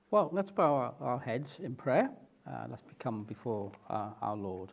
Well, let's bow our heads in prayer. Let's come before our Lord.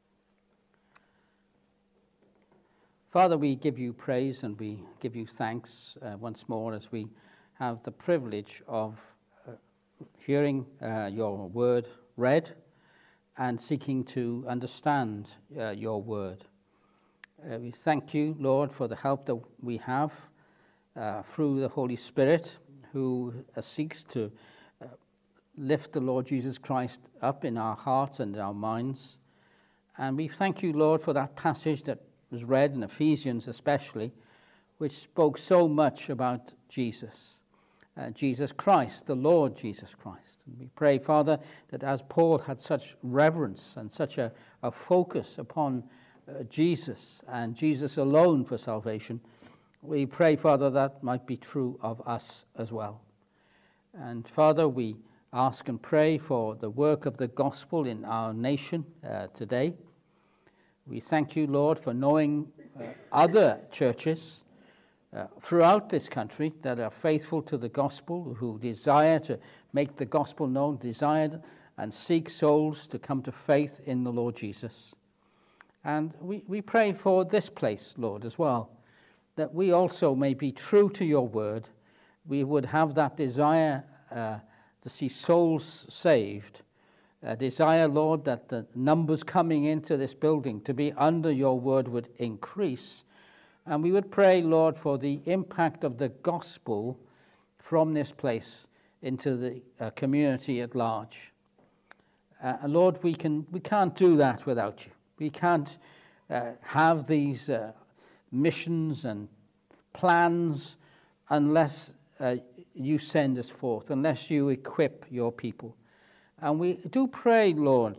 Father, we give you praise and we give you thanks once more as we have the privilege of hearing your word read and seeking to understand your word. We thank you, Lord, for the help that we have through the Holy Spirit, who seeks to lift the Lord Jesus Christ up in our hearts and our minds. And we thank you, Lord, for that passage that was read in Ephesians especially, which spoke so much about Jesus, Jesus Christ, the Lord Jesus Christ. And we pray, Father, that as Paul had such reverence and such a focus upon Jesus and Jesus alone for salvation, we pray, Father, that might be true of us as well. And Father, we ask and pray for the work of the gospel in our nation today. We thank you, Lord, for knowing other churches throughout this country that are faithful to the gospel, who desire to make the gospel known, desire and seek souls to come to faith in the Lord Jesus. And we pray for this place, Lord, as well, that we also may be true to your word. We would have that desire to see souls saved, a desire, Lord, that the numbers coming into this building to be under your word would increase. And we would pray, Lord, for the impact of the gospel from this place into the community at large. Lord, we can't do that without you. We can't have these missions and plans unless you send us forth, unless you equip your people. And we do pray, Lord,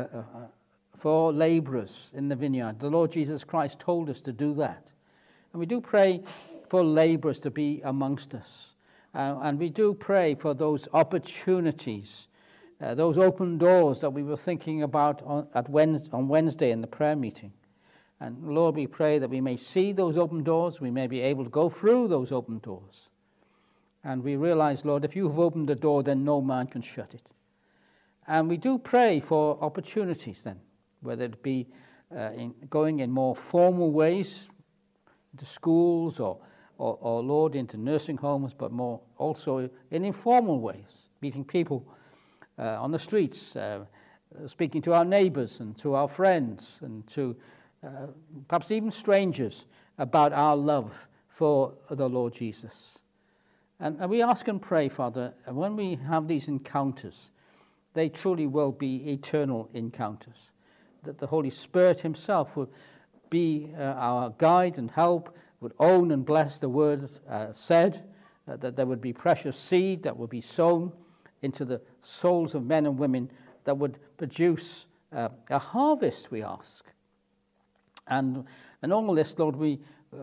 for laborers in the vineyard. The Lord Jesus Christ told us to do that. And we do pray for laborers to be amongst us. And we do pray for those opportunities, those open doors that we were thinking about on Wednesday in the prayer meeting. And Lord, we pray that we may see those open doors, we may be able to go through those open doors. And we realize, Lord, if you have opened the door, then no man can shut it. And we do pray for opportunities then, whether it be going in more formal ways into schools or Lord, into nursing homes, but more also in informal ways, meeting people on the streets, speaking to our neighbors and to our friends and to perhaps even strangers about our love for the Lord Jesus. And we ask and pray, Father, when we have these encounters, they truly will be eternal encounters, that the Holy Spirit himself will be our guide and help, would own and bless the word said, that there would be precious seed that would be sown into the souls of men and women that would produce a harvest, we ask. And all this, Lord, we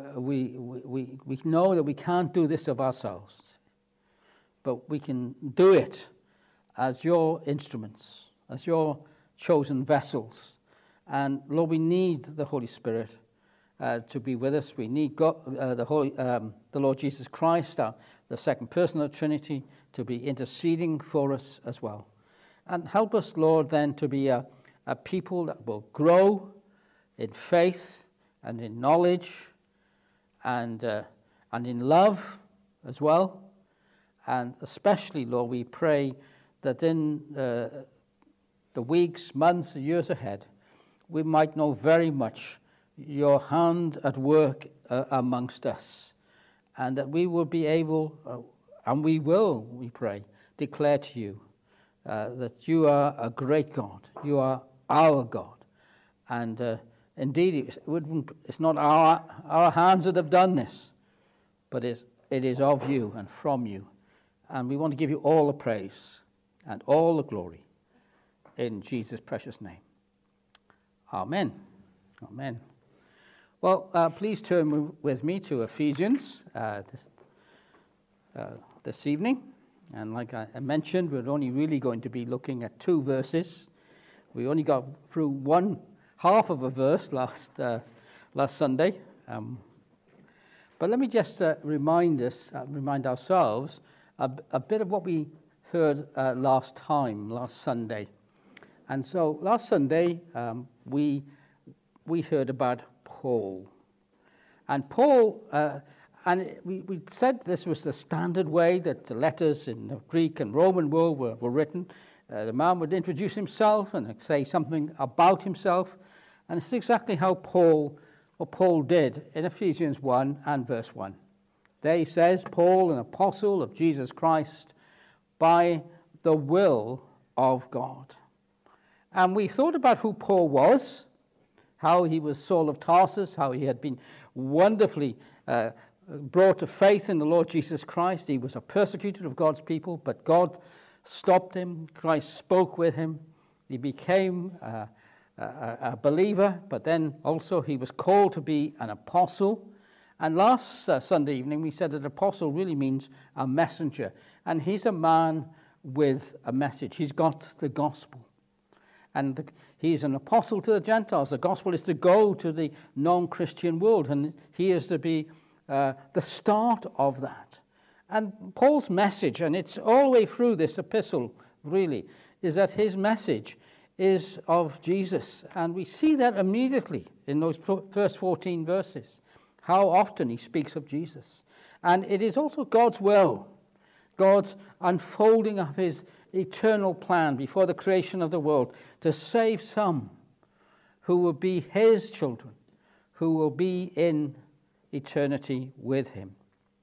know that we can't do this of ourselves, but we can do it as your instruments, as your chosen vessels. And Lord, we need the Holy Spirit to be with us. We need God, the Lord Jesus Christ, the second person of the Trinity, to be interceding for us as well. And help us, Lord, then to be a people that will grow in faith and in knowledge and in love as well. And especially, Lord, we pray that in the weeks, months, years ahead, we might know very much your hand at work amongst us, and that we will be able, and we will, we pray, declare to you that you are a great God. You are our God. And indeed, it's not our hands that have done this, but it is of you and from you. And we want to give you all the praise and all the glory in Jesus' precious name. Amen. Amen. Well, please turn with me to Ephesians this evening. And like I mentioned, we're only really going to be looking at 2 verses. We only got through one half of a verse last Sunday. But let me just remind ourselves a bit of what we heard last Sunday. And so last Sunday, we heard about Paul. And Paul, we said this was the standard way that the letters in the Greek and Roman world were written. The man would introduce himself and say something about himself. And it's exactly how Paul did in Ephesians 1 and verse 1. There he says, Paul, an apostle of Jesus Christ, by the will of God. And we thought about who Paul was, how he was Saul of Tarsus, how he had been wonderfully brought to faith in the Lord Jesus Christ. He was a persecutor of God's people, but God stopped him. Christ spoke with him. He became a believer, but then also he was called to be an apostle. And last Sunday evening we said that apostle really means a messenger. And he's a man with a message. He's got the gospel. And he's an apostle to the Gentiles. The gospel is to go to the non-Christian world, and he is to be the start of that. And Paul's message, and it's all the way through this epistle, really, is that his message is of Jesus. And we see that immediately in those first 14 verses, how often he speaks of Jesus. And it is also God's will, God's unfolding of his eternal plan before the creation of the world to save some who will be his children, who will be in eternity with him.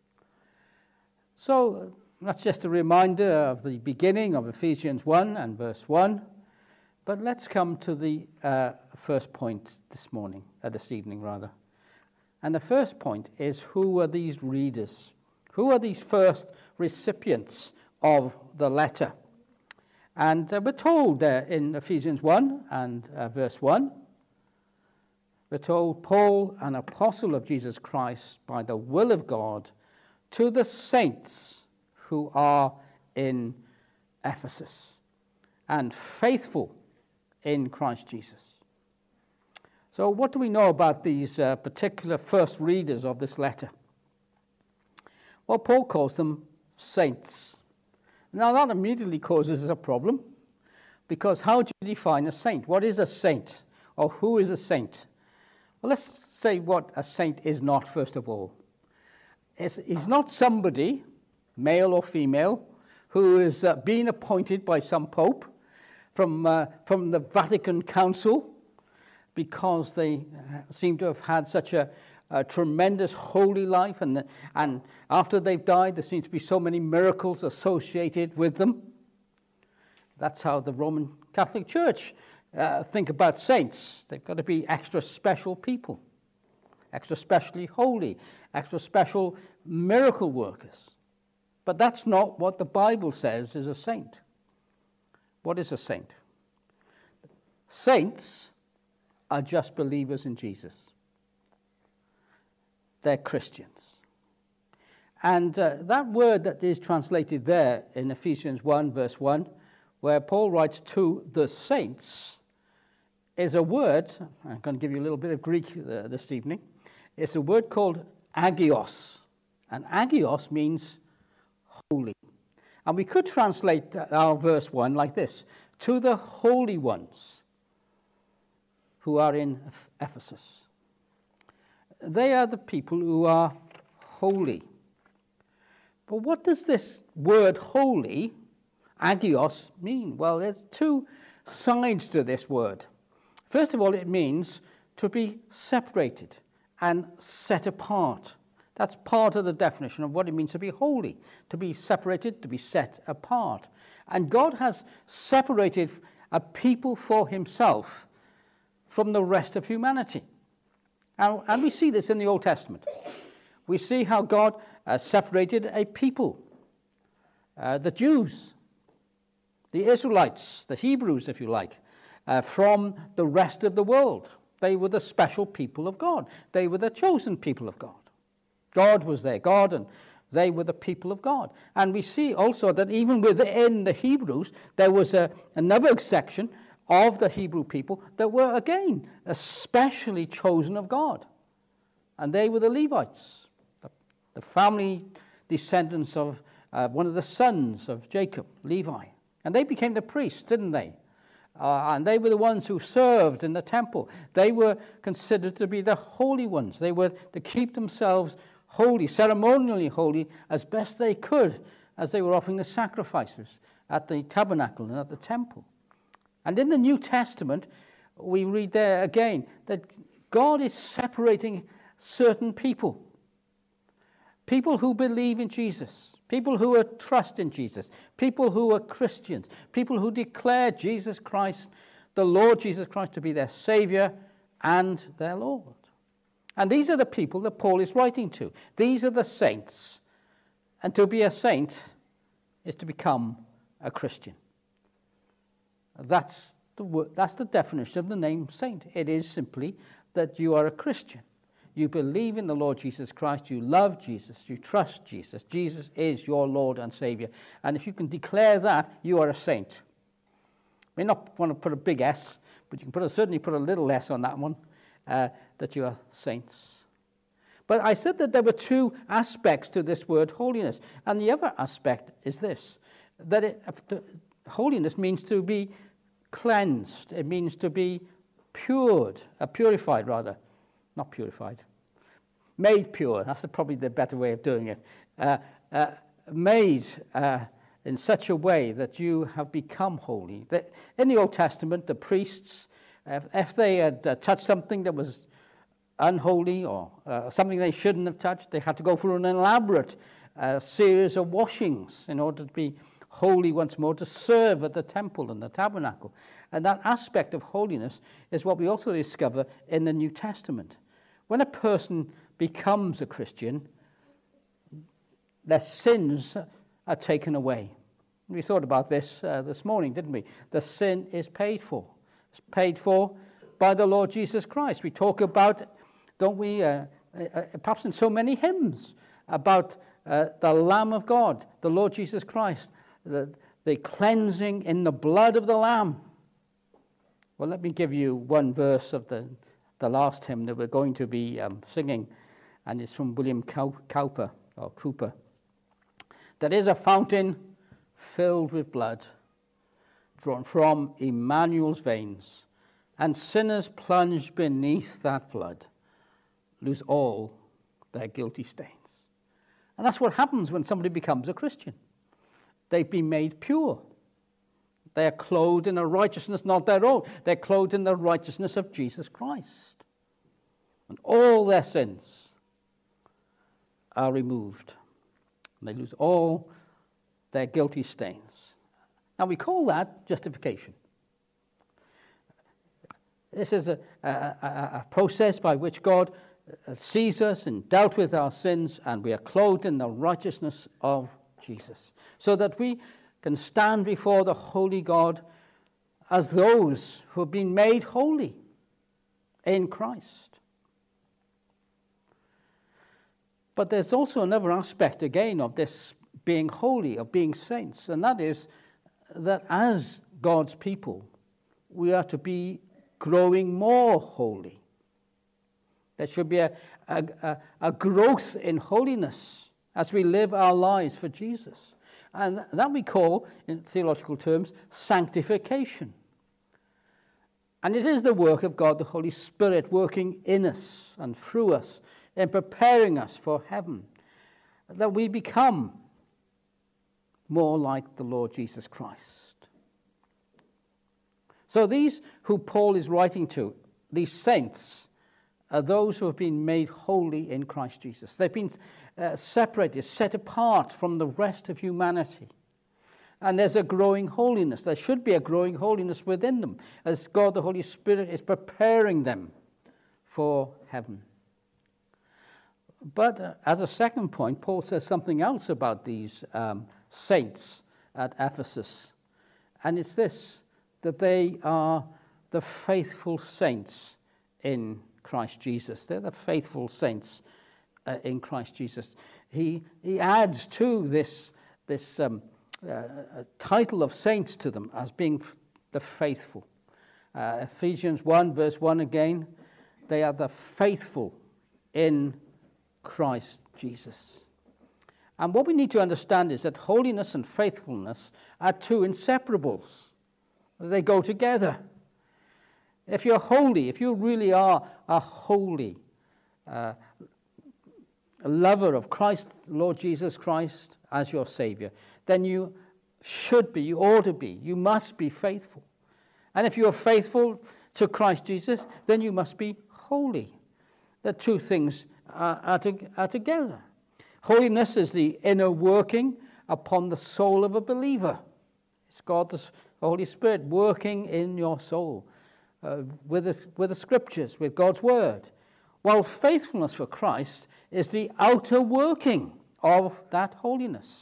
So that's just a reminder of the beginning of Ephesians 1 and verse 1. But let's come to the first point this evening. And the first point is, who are these readers? Who are these first recipients of the letter? And we're told there in Ephesians 1 and verse 1, we're told, Paul, an apostle of Jesus Christ, by the will of God, to the saints who are in Ephesus, and faithful in Christ Jesus. So what do we know about these particular first readers of this letter? Well, Paul calls them saints. Now, that immediately causes a problem, because how do you define a saint? What is a saint, or who is a saint? Well, let's say what a saint is not, first of all. He's not somebody, male or female, who is being appointed by some pope from the Vatican Council, because they seem to have had such a tremendous holy life, and after they've died, there seems to be so many miracles associated with them. That's how the Roman Catholic Church think about saints. They've got to be extra special people, extra specially holy, extra special miracle workers. But that's not what the Bible says is a saint. What is a saint? Saints are just believers in Jesus. They're Christians. And that word that is translated there in Ephesians 1, verse 1, where Paul writes to the saints, is a word, I'm going to give you a little bit of Greek this evening, it's a word called agios. And agios means holy. And we could translate our verse 1 like this: to the holy ones who are in Ephesus. They are the people who are holy. But what does this word holy, agios, mean? Well, there's two sides to this word. First of all, it means to be separated and set apart. That's part of the definition of what it means to be holy, to be separated, to be set apart. And God has separated a people for himself from the rest of humanity. And we see this in the Old Testament. We see how God separated a people, the Jews, the Israelites, the Hebrews, if you like, from the rest of the world. They were the special people of God. They were the chosen people of God. God was their God, and they were the people of God. And we see also that even within the Hebrews, there was another section of the Hebrew people that were, again, especially chosen of God. And they were the Levites, the family descendants of one of the sons of Jacob, Levi. And they became the priests, didn't they? And they were the ones who served in the temple. They were considered to be the holy ones. They were to keep themselves holy, ceremonially holy, as best they could, as they were offering the sacrifices at the tabernacle and at the temple. And in the New Testament, we read there again that God is separating certain people. People who believe in Jesus, people who are trust in Jesus, people who are Christians, people who declare Jesus Christ, the Lord Jesus Christ, to be their Savior and their Lord. And these are the people that Paul is writing to. These are the saints. And to be a saint is to become a Christian. That's the definition of the name saint. It is simply that you are a Christian. You believe in the Lord Jesus Christ. You love Jesus. You trust Jesus. Jesus is your Lord and Savior. And if you can declare that, you are a saint. You may not want to put a big S, but you can certainly put a little s on that one, that you are saints. But I said that there were two aspects to this word holiness. And the other aspect is this, that holiness means to be cleansed. It means to be purified rather. Not purified. Made pure. That's probably the better way of doing it. Made in such a way that you have become holy. In the Old Testament, the priests, if they had touched something that was unholy or something they shouldn't have touched, they had to go through an elaborate series of washings in order to be holy once more, to serve at the temple and the tabernacle. And that aspect of holiness is what we also discover in the New Testament. When a person becomes a Christian, their sins are taken away. We thought about this this morning, didn't we? The sin is paid for. It's paid for by the Lord Jesus Christ. We talk about, don't we, perhaps in so many hymns, about the Lamb of God, the Lord Jesus Christ, the cleansing in the blood of the Lamb. Well, let me give you one verse of the last hymn that we're going to be singing, and it's from William Cowper. There is a fountain filled with blood, drawn from Emmanuel's veins, and sinners plunged beneath that flood lose all their guilty stains. And that's what happens when somebody becomes a Christian. They've been made pure. They are clothed in a righteousness not their own. They're clothed in the righteousness of Jesus Christ. And all their sins are removed. And they lose all their guilty stains. Now we call that justification. This is a process by which God sees us and dealt with our sins, and we are clothed in the righteousness of Jesus, so that we can stand before the holy God as those who have been made holy in Christ. But there's also another aspect again of this being holy, of being saints, and that is that as God's people, we are to be growing more holy. There should be a growth in holiness as we live our lives for Jesus. And that we call, in theological terms, sanctification. And it is the work of God, the Holy Spirit, working in us and through us, in preparing us for heaven, that we become more like the Lord Jesus Christ. So these who Paul is writing to, these saints, are those who have been made holy in Christ Jesus. They've been separated, set apart from the rest of humanity. And there's a growing holiness. There should be a growing holiness within them as God, the Holy Spirit, is preparing them for heaven. But as a second point, Paul says something else about these saints at Ephesus. And it's this, that they are the faithful saints in Christ Jesus. They're the faithful saints in Christ Jesus. He adds to this title of saints to them as being the faithful. Ephesians 1 verse 1 again, they are the faithful in Christ Jesus. And what we need to understand is that holiness and faithfulness are two inseparables. They go together. If you're holy, if you really are a holy a lover of Christ, Lord Jesus Christ, as your Savior, then you should be, you ought to be, you must be faithful. And if you are faithful to Christ Jesus, then you must be holy. The two things are together. Holiness is the inner working upon the soul of a believer. It's God, the Holy Spirit, working in your soul with the Scriptures, with God's Word. While faithfulness for Christ is the outer working of that holiness.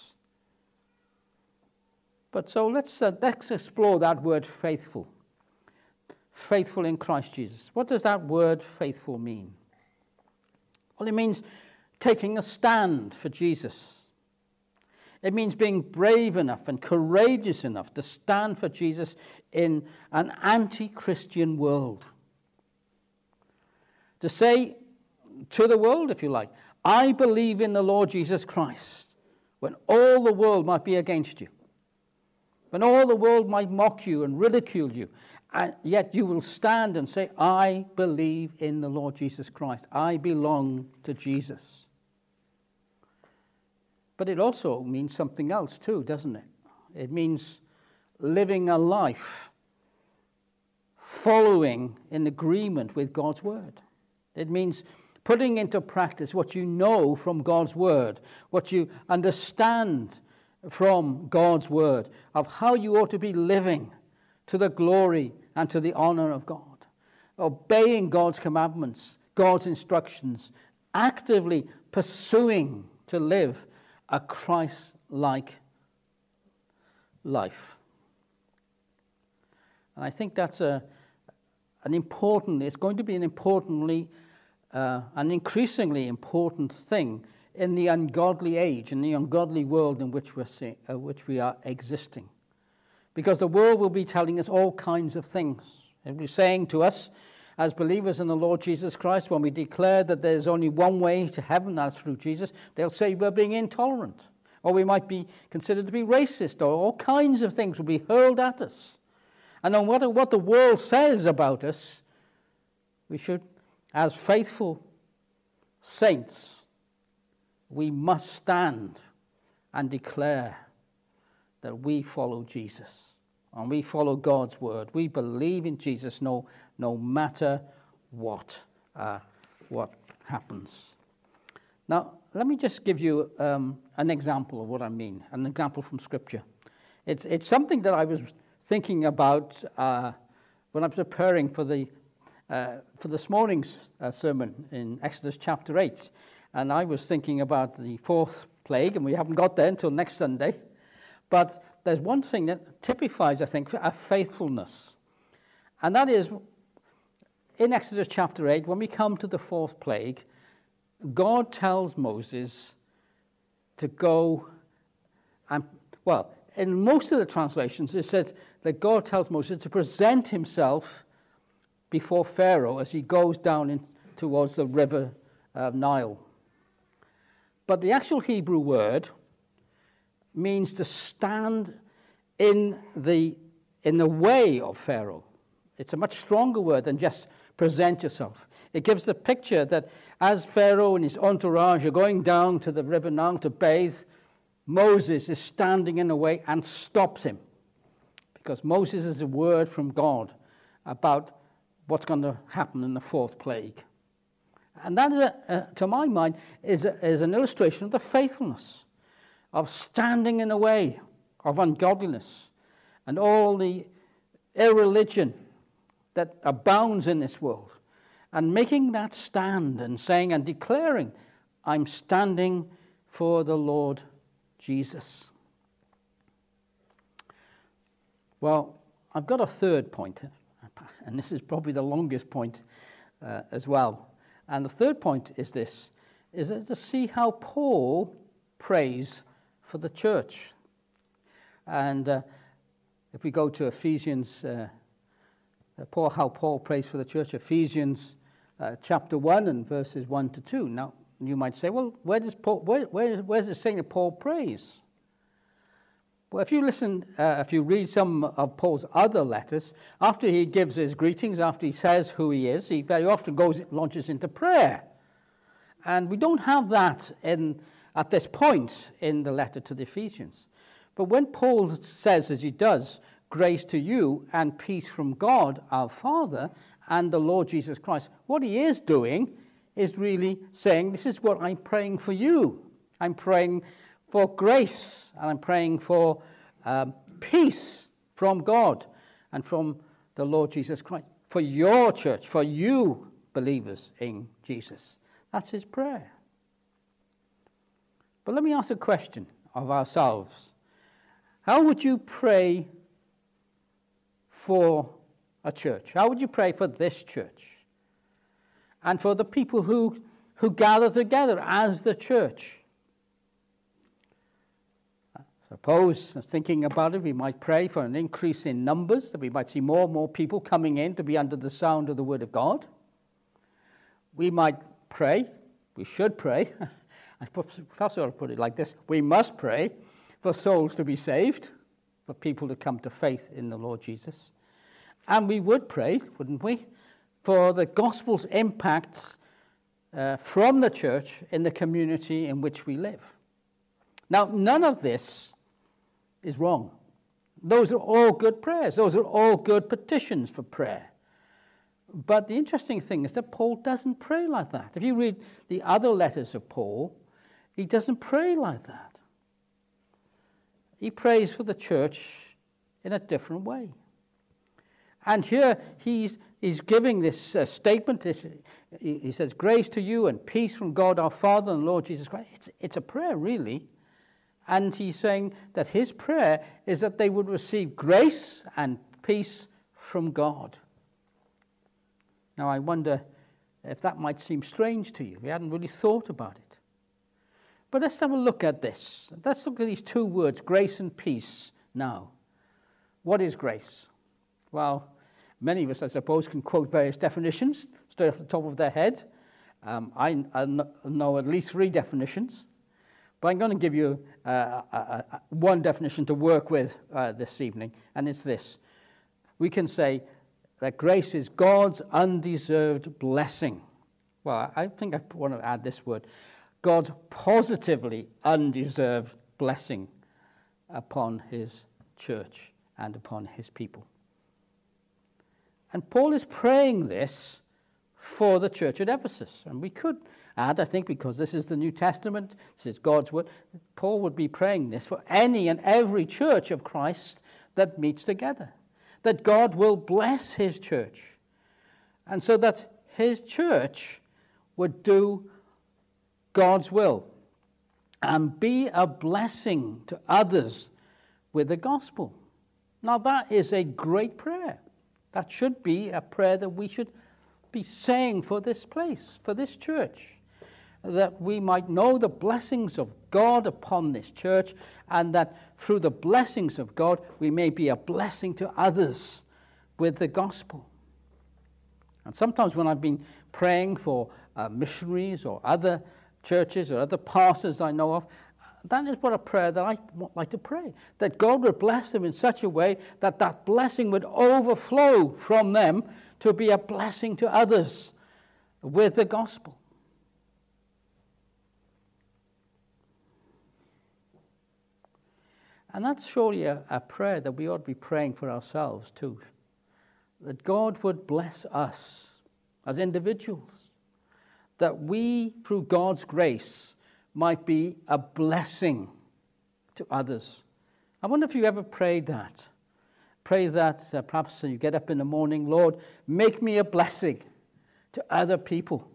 But so let's explore that word faithful. Faithful in Christ Jesus. What does that word faithful mean? Well, it means taking a stand for Jesus. It means being brave enough and courageous enough to stand for Jesus in an anti-Christian world. To say to the world, if you like, I believe in the Lord Jesus Christ, when all the world might be against you, when all the world might mock you and ridicule you, and yet you will stand and say, I believe in the Lord Jesus Christ. I belong to Jesus. But it also means something else too, doesn't it? It means living a life following in agreement with God's Word. It means putting into practice what you know from God's Word, what you understand from God's Word, of how you ought to be living to the glory and to the honor of God. Obeying God's commandments, God's instructions, actively pursuing to live a Christ-like life. And I think that's it's going to be an increasingly important thing in the ungodly age, in the ungodly world in which we are existing. Because the world will be telling us all kinds of things. It will be saying to us, as believers in the Lord Jesus Christ, when we declare that there's only one way to heaven, that's through Jesus, they'll say we're being intolerant. Or we might be considered to be racist, or all kinds of things will be hurled at us. And no matter what the world says about us, we should, as faithful saints, we must stand and declare that we follow Jesus and we follow God's word. We believe in Jesus no matter what happens. Now, let me just give you an example of what I mean, an example from Scripture. It's something that I was thinking about when I was preparing for this morning's sermon in Exodus chapter 8. And I was thinking about the fourth plague, and we haven't got there until next Sunday. But there's one thing that typifies, I think, a faithfulness. And that is, in Exodus chapter 8, when we come to the fourth plague, God tells Moses to go and, well, in most of the translations, it says that God tells Moses to present himself before Pharaoh as he goes down towards the river Nile. But the actual Hebrew word means to stand in the way of Pharaoh. It's a much stronger word than just present yourself. It gives the picture that as Pharaoh and his entourage are going down to the river Nile to bathe, Moses is standing in the way and stops him. Because Moses is a word from God about what's going to happen in the fourth plague. And that, is to my mind, is an illustration of the faithfulness of standing in the way of ungodliness and all the irreligion that abounds in this world, and making that stand and saying and declaring, I'm standing for the Lord Jesus. Well, I've got a third point, and this is probably the longest point as well. And the third point is this, is to see how Paul prays for the church. And if we go to Ephesians, how Paul prays for the church, Ephesians chapter 1 and verses 1 to 2. Now, You might say, well, where's it saying that Paul prays? Well, if you read some of Paul's other letters, after he gives his greetings, after he says who he is, he very often launches into prayer. And we don't have that at this point in the letter to the Ephesians. But when Paul says, as he does, grace to you and peace from God our Father and the Lord Jesus Christ, what he is doing is really saying, this is what I'm praying for you. I'm praying for grace, and I'm praying for peace from God and from the Lord Jesus Christ, for your church, for you believers in Jesus. That's his prayer. But let me ask a question of ourselves. How would you pray for a church? How would you pray for this church? And for the people who gather together as the church? Suppose, thinking about it, we might pray for an increase in numbers, that we might see more and more people coming in to be under the sound of the Word of God. We might pray, we should pray, perhaps I'll put it like this, we must pray for souls to be saved, for people to come to faith in the Lord Jesus. And we would pray, wouldn't we, for the gospel's impacts from the church in the community in which we live. Now, none of this is wrong. Those are all good prayers. Those are all good petitions for prayer. But the interesting thing is that Paul doesn't pray like that. If you read the other letters of Paul, he doesn't pray like that. He prays for the church in a different way. And here he's giving this statement. He says, grace to you and peace from God our Father and Lord Jesus Christ. It's a prayer, really. And he's saying that his prayer is that they would receive grace and peace from God. Now, I wonder if that might seem strange to you. We hadn't really thought about it. But let's have a look at this. Let's look at these two words, grace and peace, now. What is grace? Well, many of us, I suppose, can quote various definitions straight off the top of their head. I know at least 3 definitions. But I'm going to give you one definition to work with this evening, and it's this. We can say that grace is God's undeserved blessing. Well, I think I want to add this word. God's positively undeserved blessing upon his church and upon his people. And Paul is praying this for the church at Ephesus. And we could add, I think, because this is the New Testament, this is God's word, Paul would be praying this for any and every church of Christ that meets together. That God will bless his church. And so that his church would do God's will and be a blessing to others with the gospel. Now that is a great prayer. That should be a prayer that we should be saying for this place, for this church, that we might know the blessings of God upon this church, and that through the blessings of God we may be a blessing to others with the gospel. And sometimes when I've been praying for missionaries or other churches or other pastors I know of, that is what a prayer that I like to pray, that God would bless them in such a way that that blessing would overflow from them to be a blessing to others with the gospel. And that's surely a prayer that we ought to be praying for ourselves too, that God would bless us as individuals, that we, through God's grace, might be a blessing to others. I wonder if you ever prayed that. Pray that perhaps you get up in the morning, Lord, make me a blessing to other people.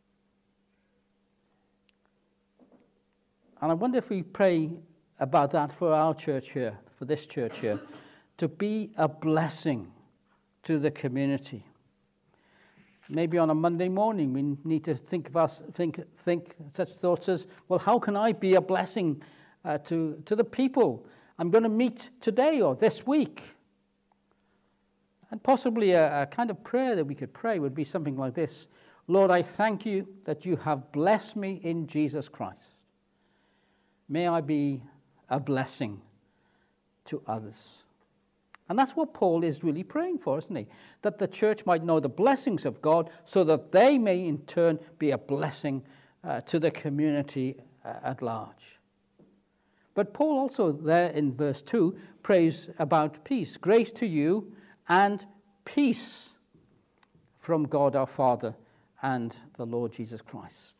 And I wonder if we pray about that for our church here, for this church here, to be a blessing to the community. Maybe on a Monday morning we need to think such thoughts as, well, how can I be a blessing to the people I'm going to meet today or this week? And possibly a kind of prayer that we could pray would be something like this. Lord, I thank you that you have blessed me in Jesus Christ. May I be a blessing to others. And that's what Paul is really praying for, isn't he? That the church might know the blessings of God so that they may in turn be a blessing to the community at large. But Paul also there in verse 2 prays about peace. Grace to you and peace from God our Father and the Lord Jesus Christ.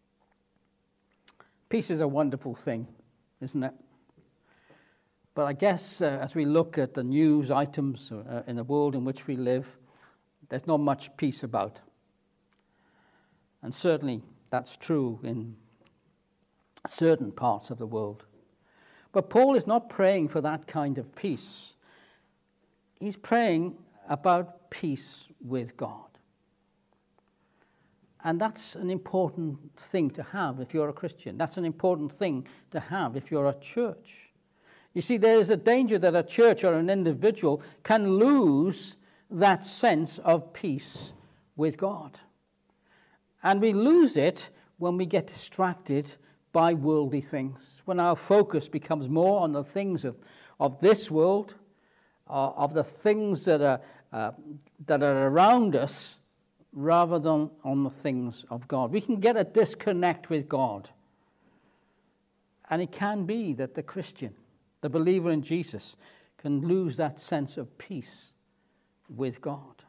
Peace is a wonderful thing, isn't it? But I guess as we look at the news items in the world in which we live, there's not much peace about. And certainly that's true in certain parts of the world. But Paul is not praying for that kind of peace. He's praying about peace with God. And that's an important thing to have if you're a Christian. That's an important thing to have if you're a church. You see, there is a danger that a church or an individual can lose that sense of peace with God. And we lose it when we get distracted by worldly things, when our focus becomes more on the things of this world, of the things that are around us, rather than on the things of God. We can get a disconnect with God. And it can be that the Christian, the believer in Jesus, can lose that sense of peace with God.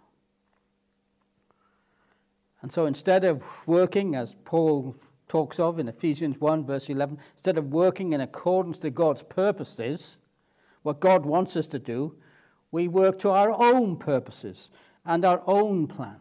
And so instead of working, as Paul talks of in Ephesians 1, verse 11, instead of working in accordance to God's purposes, what God wants us to do, we work to our own purposes and our own plans.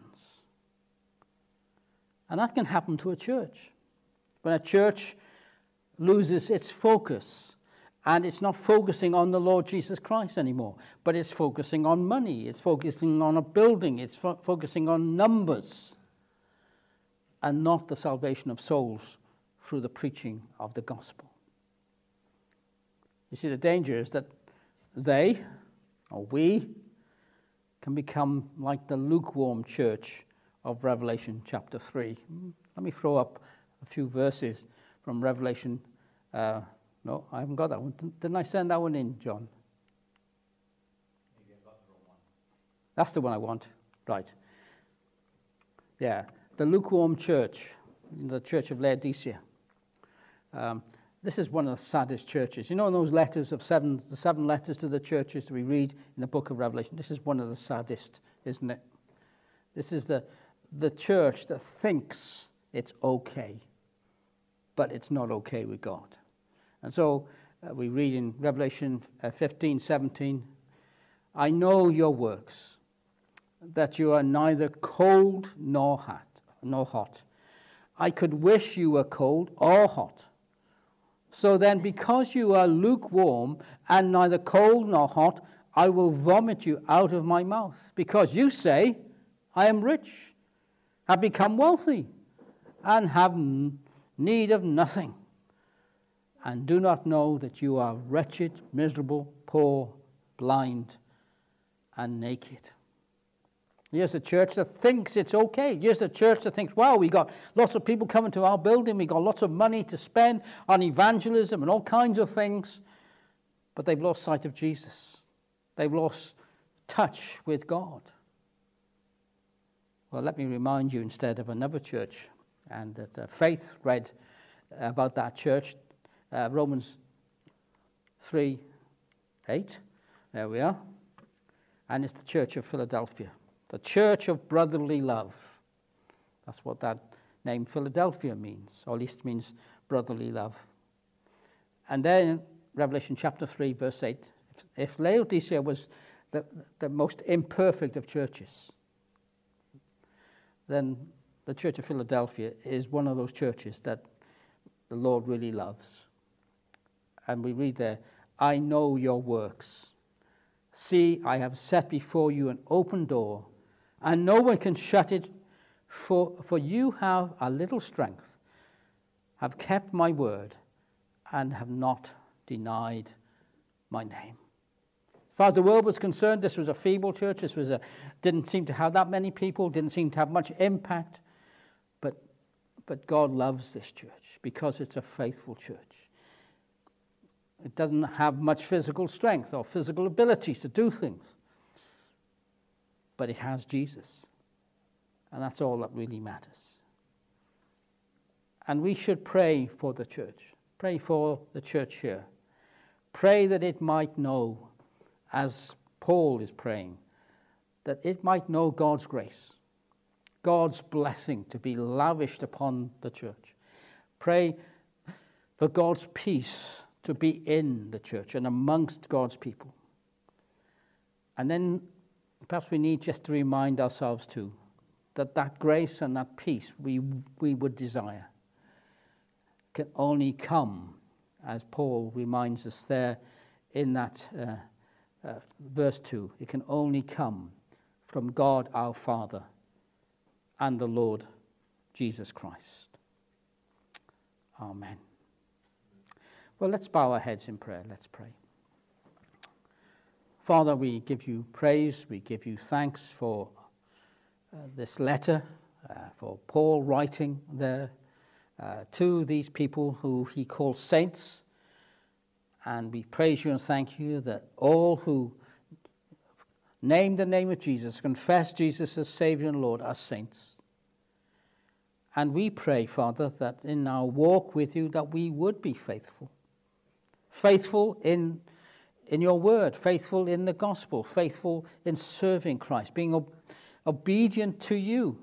And that can happen to a church. When a church loses its focus, and it's not focusing on the Lord Jesus Christ anymore, but it's focusing on money, it's focusing on a building, it's focusing on numbers, and not the salvation of souls through the preaching of the gospel. You see, the danger is that they, or we, can become like the lukewarm church of Revelation chapter 3. Let me throw up a few verses from Revelation. No, I haven't got that one. Didn't I send that one in, John? Maybe I got the wrong one. That's the one I want. Right. Yeah. The lukewarm church, the church of Laodicea. This is one of the saddest churches. You know, in those letters of the seven letters to the churches that we read in the book of Revelation, this is one of the saddest, isn't it? This is the church that thinks it's okay, but it's not okay with God. And so we read in Revelation 15:17, I know your works, that you are neither cold nor hot. I could wish you were cold or hot. So then, because you are lukewarm and neither cold nor hot, I will vomit you out of my mouth. Because you say, I am rich, have become wealthy, and have need of nothing, and do not know that you are wretched, miserable, poor, blind, and naked. Here's a church that thinks it's okay. Here's a church that thinks, wow, we got lots of people coming to our building. We got lots of money to spend on evangelism and all kinds of things. But they've lost sight of Jesus. They've lost touch with God. Well, let me remind you instead of another church. And that Faith read about that church. Romans 3:8. There we are. And it's the church of Philadelphia. The church of brotherly love. That's what that name Philadelphia means, or at least means brotherly love. And then Revelation chapter 3, verse 8. If Laodicea was the most imperfect of churches, then the church of Philadelphia is one of those churches that the Lord really loves. And we read there, I know your works. See, I have set before you an open door, and no one can shut it, for you have a little strength, have kept my word, and have not denied my name. As far as the world was concerned, this was a feeble church. Didn't seem to have that many people, didn't seem to have much impact. But God loves this church because it's a faithful church. It doesn't have much physical strength or physical abilities to do things. But it has Jesus. And that's all that really matters. And we should pray for the church. Pray for the church here. Pray that it might know, as Paul is praying, that it might know God's grace, God's blessing to be lavished upon the church. Pray for God's peace to be in the church and amongst God's people. And then perhaps we need just to remind ourselves too that that grace and that peace we would desire can only come, as Paul reminds us there in that verse 2, it can only come from God our Father and the Lord Jesus Christ. Amen. Well, let's bow our heads in prayer. Let's pray. Father, we give you praise, we give you thanks for this letter, for Paul writing there to these people who he calls saints. And we praise you and thank you that all who name the name of Jesus, confess Jesus as Savior and Lord, are saints. And we pray, Father, that in our walk with you, that we would be faithful. Faithful in your word, faithful in the gospel, faithful in serving Christ, being obedient to you.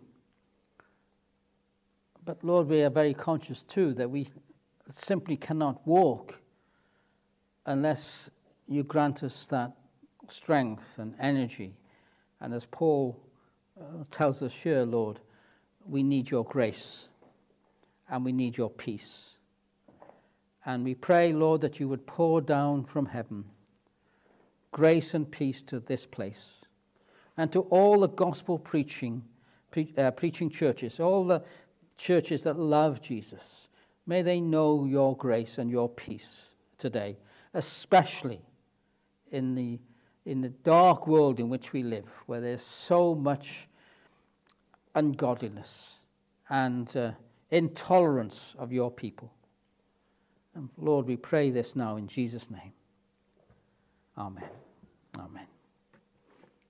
But Lord, we are very conscious too that we simply cannot walk unless you grant us that strength and energy. And as Paul tells us here, Lord, we need your grace and we need your peace. And we pray, Lord, that you would pour down from heaven grace and peace to this place and to all the gospel preaching churches, all the churches that love Jesus. May they know your grace and your peace today, especially in the dark world in which we live, where there's so much ungodliness and intolerance of your people. And Lord, we pray this now in Jesus' name. Amen. Amen.